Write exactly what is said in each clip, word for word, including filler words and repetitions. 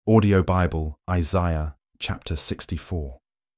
Audio Bible, Isaiah chapter sixty-four.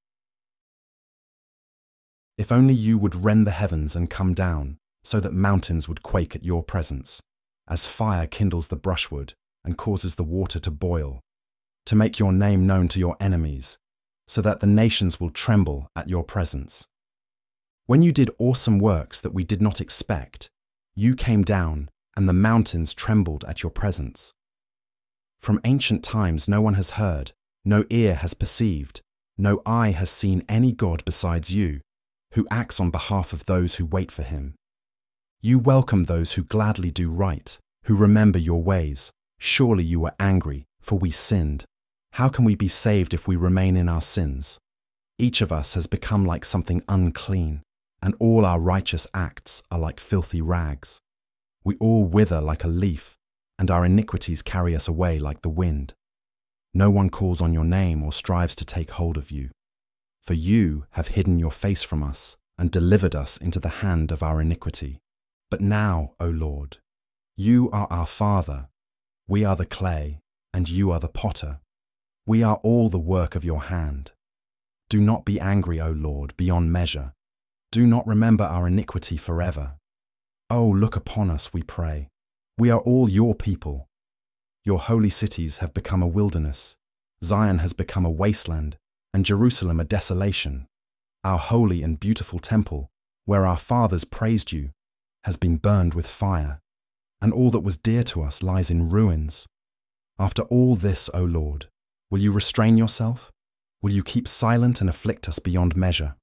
If only you would rend the heavens and come down, so that mountains would quake at your presence, as fire kindles the brushwood and causes the water to boil, to make your name known to your enemies, so that the nations will tremble at your presence. When you did awesome works that we did not expect, you came down and the mountains trembled at your presence. From ancient times no one has heard, no ear has perceived, no eye has seen any God besides you, who acts on behalf of those who wait for him. You welcome those who gladly do right, who remember your ways. Surely you were angry, for we sinned. How can we be saved if we remain in our sins? Each of us has become like something unclean, and all our righteous acts are like filthy rags. We all wither like a leaf, and our iniquities carry us away like the wind. No one calls on your name or strives to take hold of you. For you have hidden your face from us and delivered us into the hand of our iniquity. But now, O Lord, you are our Father. We are the clay, and you are the potter. We are all the work of your hand. Do not be angry, O Lord, beyond measure. Do not remember our iniquity forever. Oh, look upon us, we pray. We are all your people. Your holy cities have become a wilderness. Zion has become a wasteland, and Jerusalem a desolation. Our holy and beautiful temple, where our fathers praised you, has been burned with fire, and all that was dear to us lies in ruins. After all this, O Lord, will you restrain yourself? Will you keep silent and afflict us beyond measure?